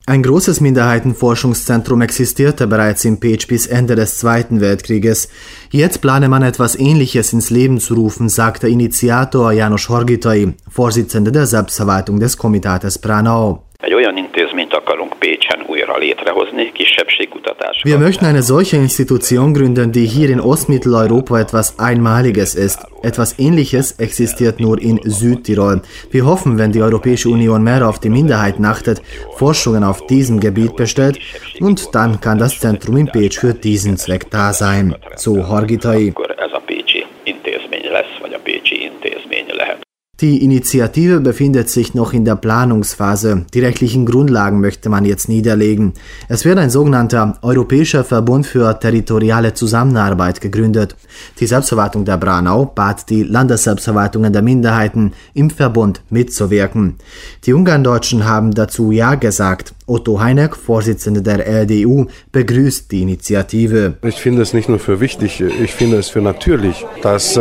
Ein großes Minderheitenforschungszentrum existierte bereits in Pécs bis Ende des Zweiten Weltkrieges. Jetzt plane man etwas Ähnliches ins Leben zu rufen, sagte Initiator János Hargitai, Vorsitzender der Selbstverwaltung des Komitates Braunau. Wir möchten eine solche Institution gründen, die hier in Ostmitteleuropa etwas Einmaliges ist. Etwas Ähnliches existiert nur in Südtirol. Wir hoffen, wenn die Europäische Union mehr auf die Minderheiten achtet, Forschungen auf diesem Gebiet bestellt, und dann kann das Zentrum in Pécs für diesen Zweck da sein. So Hargitai. Die Initiative befindet sich noch in der Planungsphase. Die rechtlichen Grundlagen möchte man jetzt niederlegen. Es wird ein sogenannter Europäischer Verbund für territoriale Zusammenarbeit gegründet. Die Selbstverwaltung der Braunau bat die Landesselbstverwaltungen der Minderheiten, im Verbund mitzuwirken. Die Ungarndeutschen haben dazu Ja gesagt. Otto Heineck, Vorsitzender der LDU, begrüßt die Initiative. Ich finde es nicht nur für wichtig, ich finde es für natürlich, dass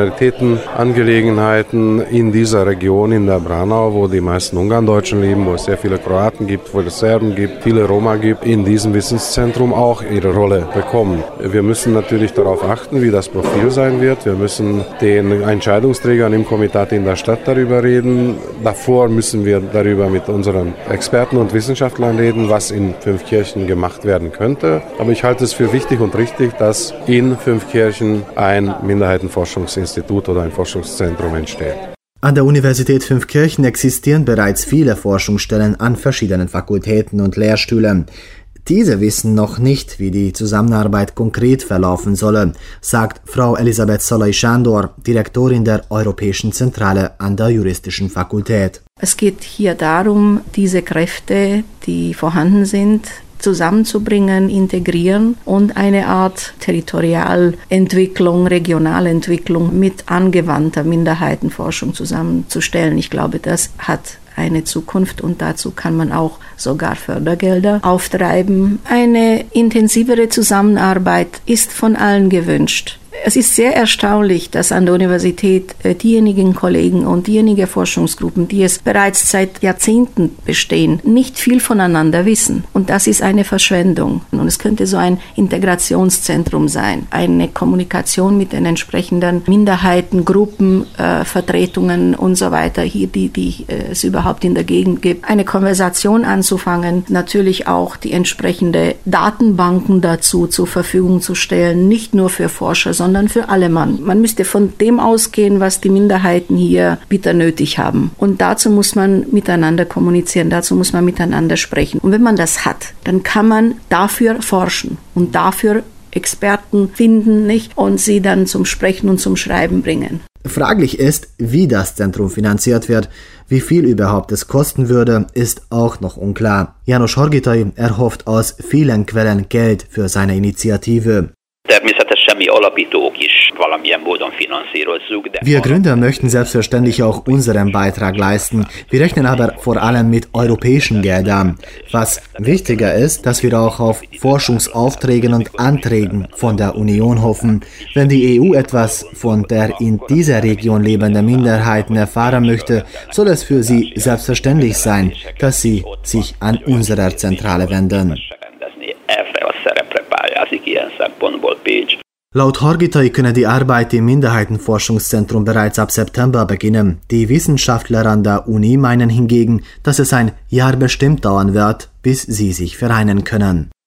Nationalitätenangelegenheiten in dieser Region, in der Braunau, wo die meisten Ungarndeutschen leben, wo es sehr viele Kroaten gibt, wo es Serben gibt, viele Roma gibt, in diesem Wissenszentrum auch ihre Rolle bekommen. Wir müssen natürlich darauf achten, wie das Profil sein wird. Wir müssen den Entscheidungsträgern im Komitat in der Stadt darüber reden. Davor müssen wir darüber mit unseren Experten und Wissenschaftlern reden, was in Fünfkirchen gemacht werden könnte. Aber ich halte es für wichtig und richtig, dass in Fünfkirchen ein Minderheitenforschungsinstitut oder ein Forschungszentrum entsteht. An der Universität Fünfkirchen existieren bereits viele Forschungsstellen an verschiedenen Fakultäten und Lehrstühlen. Diese wissen noch nicht, wie die Zusammenarbeit konkret verlaufen solle, sagt Frau Elisabeth Szalai-Sándor, Direktorin der Europäischen Zentrale an der Juristischen Fakultät. Es geht hier darum, diese Kräfte, die vorhanden sind, zusammenzubringen, integrieren und eine Art Territorialentwicklung, Regionalentwicklung mit angewandter Minderheitenforschung zusammenzustellen. Ich glaube, das hat eine Zukunft und dazu kann man auch sogar Fördergelder auftreiben. Eine intensivere Zusammenarbeit ist von allen gewünscht. Es ist sehr erstaunlich, dass an der Universität diejenigen Kollegen und diejenigen Forschungsgruppen, die es bereits seit Jahrzehnten bestehen, nicht viel voneinander wissen. Und das ist eine Verschwendung. Und es könnte so ein Integrationszentrum sein, eine Kommunikation mit den entsprechenden Minderheiten, Gruppen, Vertretungen und so weiter, hier die es überhaupt in der Gegend gibt. Eine Konversation anzufangen, natürlich auch die entsprechende Datenbanken dazu zur Verfügung zu stellen, nicht nur für Forscher, sondern für alle Mann. Man müsste von dem ausgehen, was die Minderheiten hier bitter nötig haben. Und dazu muss man miteinander kommunizieren, dazu muss man miteinander sprechen. Und wenn man das hat, dann kann man dafür forschen und dafür Experten finden, nicht? Und sie dann zum Sprechen und zum Schreiben bringen. Fraglich ist, wie das Zentrum finanziert wird. Wie viel überhaupt es kosten würde, ist auch noch unklar. János Hargitai erhofft aus vielen Quellen Geld für seine Initiative. Wir Gründer möchten selbstverständlich auch unseren Beitrag leisten. Wir rechnen aber vor allem mit europäischen Geldern. Was wichtiger ist, dass wir auch auf Forschungsaufträgen und Anträgen von der Union hoffen. Wenn die EU etwas von der in dieser Region lebenden Minderheiten erfahren möchte, soll es für sie selbstverständlich sein, dass sie sich an unsere Zentrale wenden. Laut Hargitai könne die Arbeit im Minderheitenforschungszentrum bereits ab September beginnen. Die Wissenschaftler an der Uni meinen hingegen, dass es ein Jahr bestimmt dauern wird, bis sie sich vereinen können.